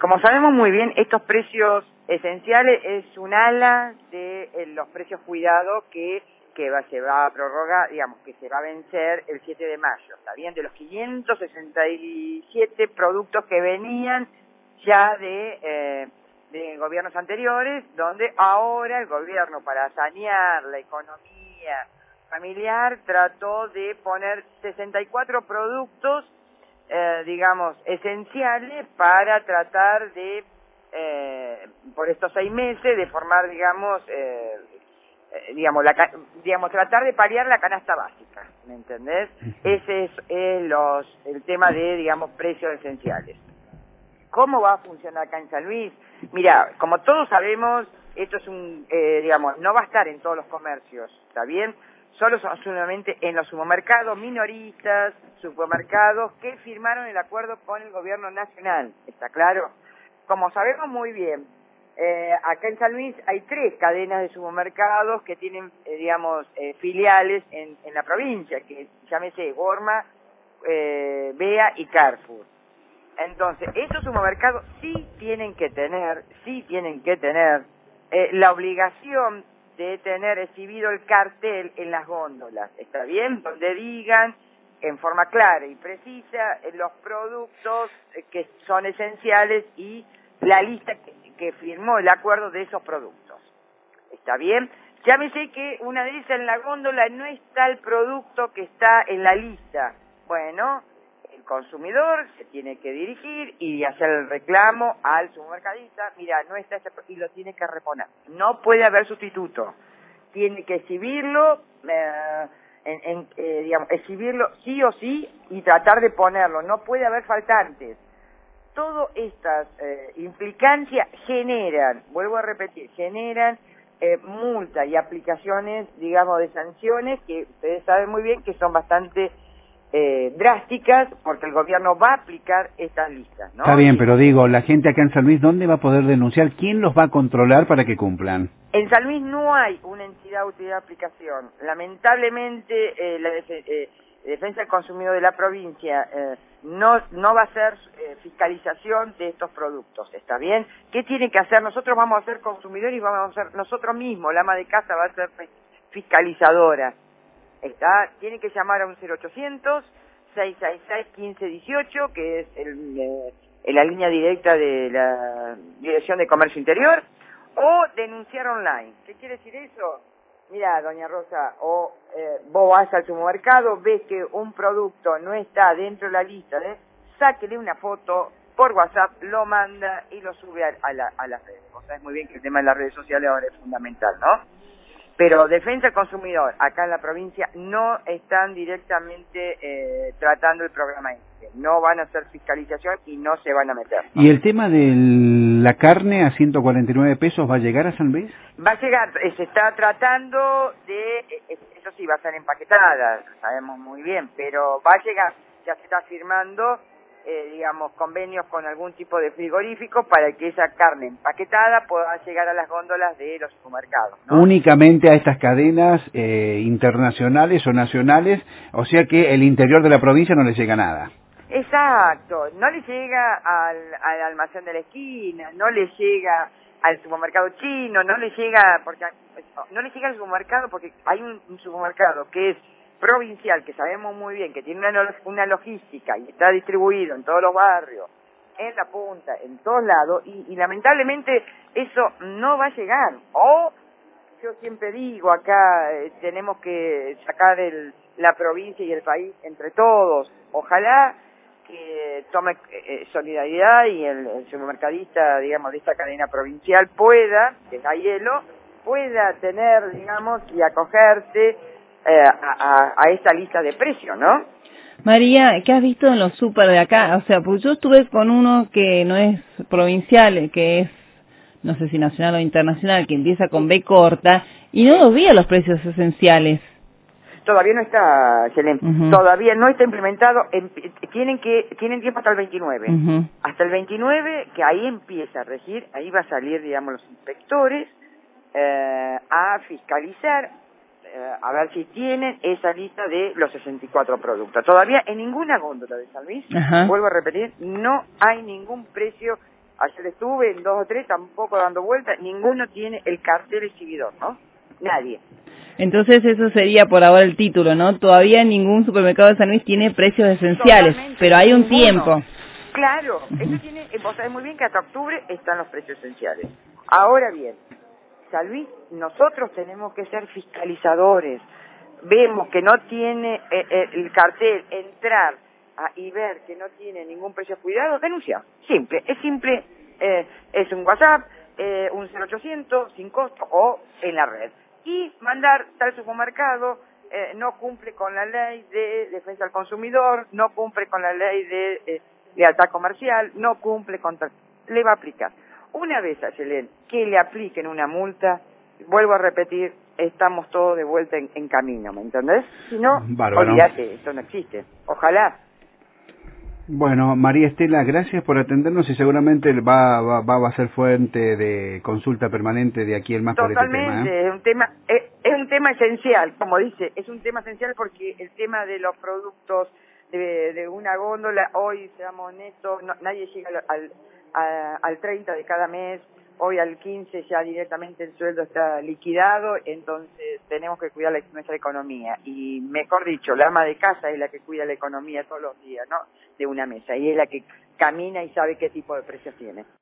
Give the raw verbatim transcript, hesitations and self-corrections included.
Como sabemos muy bien, estos precios esenciales es un ala de eh, los precios cuidados que, que va, se va a prorrogar, digamos, que se va a vencer el siete de mayo, ¿está bien? De los quinientos sesenta y siete productos que venían ya de, eh, de gobiernos anteriores, donde ahora el gobierno, para sanear la economía familiar, trató de poner sesenta y cuatro productos Eh, digamos, esenciales para tratar de, eh, por estos seis meses, de formar, digamos, eh, eh, digamos, la, digamos, tratar de paliar la canasta básica, ¿me entendés? Ese es eh, los, el tema de, digamos, precios esenciales. ¿Cómo va a funcionar acá en San Luis? Mira, como todos sabemos, esto es un, eh, digamos, no va a estar en todos los comercios, ¿está bien? Solo son solamente en los supermercados minoristas, supermercados que firmaron el acuerdo con el gobierno nacional, ¿está claro? Como sabemos muy bien, eh, acá en San Luis hay tres cadenas de supermercados que tienen, eh, digamos, eh, filiales en, en la provincia, que llámese Gorma, eh, Bea y Carrefour. Entonces, esos supermercados sí tienen que tener, sí tienen que tener eh, la obligación de tener exhibido el cartel en las góndolas, ¿está bien? Donde digan en forma clara y precisa eh, los productos eh, que son esenciales y la lista que, que firmó el acuerdo de esos productos, ¿está bien? Ya me sé que una de esas en la góndola no está el producto que está en la lista. Bueno, el consumidor se tiene que dirigir y hacer el reclamo al supermercadista, mira, no está este, y lo tiene que reponer. No puede haber sustituto. Tiene que exhibirlo, eh, en, en, eh, digamos, exhibirlo sí o sí y tratar de ponerlo. No puede haber faltantes. Todas estas eh, implicancias generan, vuelvo a repetir, generan eh, multas y aplicaciones, digamos, de sanciones que ustedes saben muy bien que son bastante Eh, drásticas, porque el gobierno va a aplicar estas listas, ¿no? Está bien, pero digo, la gente acá en San Luis, ¿dónde va a poder denunciar? ¿Quién los va a controlar para que cumplan? En San Luis no hay una entidad de autoridad de aplicación. Lamentablemente, eh, la def eh, defensa del consumidor de la provincia eh, no no va a hacer eh, fiscalización de estos productos, ¿está bien? ¿Qué tiene que hacer? Nosotros vamos a ser consumidores y vamos a ser nosotros mismos, la ama de casa va a ser fiscalizadora. Está, tiene que llamar a un cero ochocientos, seiscientos sesenta y seis, quince dieciocho, que es el, eh, la línea directa de la Dirección de Comercio Interior, o denunciar online. ¿Qué quiere decir eso? Mira, doña Rosa, o eh, vos vas al supermercado, ves que un producto no está dentro de la lista, ¿eh? Sáquele una foto por WhatsApp, lo manda y lo sube a, a, la, a las redes. Vos sabés muy bien que el tema de las redes sociales ahora es fundamental, ¿no? Pero Defensa del Consumidor, acá en la provincia, no están directamente eh, tratando el programa este. No van a hacer fiscalización y no se van a meter, ¿no? ¿Y el tema de la carne a ciento cuarenta y nueve pesos va a llegar a San Luis? Va a llegar, eh, se está tratando de, eh, eso sí, va a ser empaquetada, lo sabemos muy bien, pero va a llegar, ya se está firmando, eh, digamos, convenios con algún tipo de frigorífico para que esa carne empaquetada pueda llegar a las góndolas de los supermercados, ¿no? Únicamente a estas cadenas eh, internacionales o nacionales, o sea que el interior de la provincia no le llega nada. Exacto, no le llega al, al almacén de la esquina, no le llega al supermercado chino, no le llega, porque no le llega al supermercado porque hay un, un supermercado que es provincial, que sabemos muy bien, que tiene una, una logística y está distribuido en todos los barrios, en la punta, en todos lados, y, y lamentablemente eso no va a llegar. O, yo siempre digo, acá eh, tenemos que sacar el, la provincia y el país entre todos. Ojalá que tome eh, solidaridad y el, el supermercadista, digamos, de esta cadena provincial pueda, que es Hielo, pueda tener, digamos, y acogerse Eh, a, a, a esa lista de precios, ¿no? María, ¿qué has visto en los súper de acá? O sea, pues yo estuve con uno que no es provincial, que es, no sé si nacional o internacional, que empieza con B corta, y no los vi a los precios esenciales. Todavía no está, Selén, uh-huh. Todavía no está implementado, en, tienen que tienen tiempo hasta el veintinueve. Uh-huh. Hasta el veintinueve, que ahí empieza a regir, ahí va a salir, digamos, los inspectores eh, a fiscalizar, a ver si tienen esa lista de los sesenta y cuatro productos. Todavía en ninguna góndola de San Luis, uh-huh. Vuelvo a repetir, no hay ningún precio Ayer estuve en dos o tres, tampoco dando vueltas, ninguno tiene el cartel exhibidor, ¿no? Nadie. Entonces eso sería por ahora el título, ¿no? Todavía ningún supermercado de San Luis tiene precios esenciales, Totalmente, pero hay un ninguno. tiempo. Claro, eso tiene, vos sabés muy bien que hasta octubre están los precios esenciales. Ahora bien, San Luis, nosotros tenemos que ser fiscalizadores. Vemos que no tiene eh, eh, el cartel, entrar a, y ver que no tiene ningún precio cuidado, denunciar. Simple, es simple, eh, es un WhatsApp, eh, un cero ochocientos sin costo o en la red. Y mandar tal supermercado eh, no cumple con la ley de defensa del consumidor, no cumple con la ley de eh, lealtad comercial, no cumple con tal. Le va a aplicar. Una vez a Yelén que le apliquen una multa, vuelvo a repetir, estamos todos de vuelta en, en camino, ¿me entendés? Si no, Bárbaro. olvídate, esto no existe. Ojalá. Bueno, María Estela, gracias por atendernos y seguramente va, va, va a ser fuente de consulta permanente de aquí en más por este tema. Totalmente, ¿eh? es un tema, es, es un tema esencial, como dice, es un tema esencial porque el tema de los productos de, de una góndola, hoy, seamos honestos, no, nadie llega al, al, a, al treinta de cada mes, hoy al quince ya directamente el sueldo está liquidado, entonces tenemos que cuidar la, nuestra economía. Y mejor dicho, la ama de casa es la que cuida la economía todos los días, ¿no? De una mesa, y es la que camina y sabe qué tipo de precios tiene.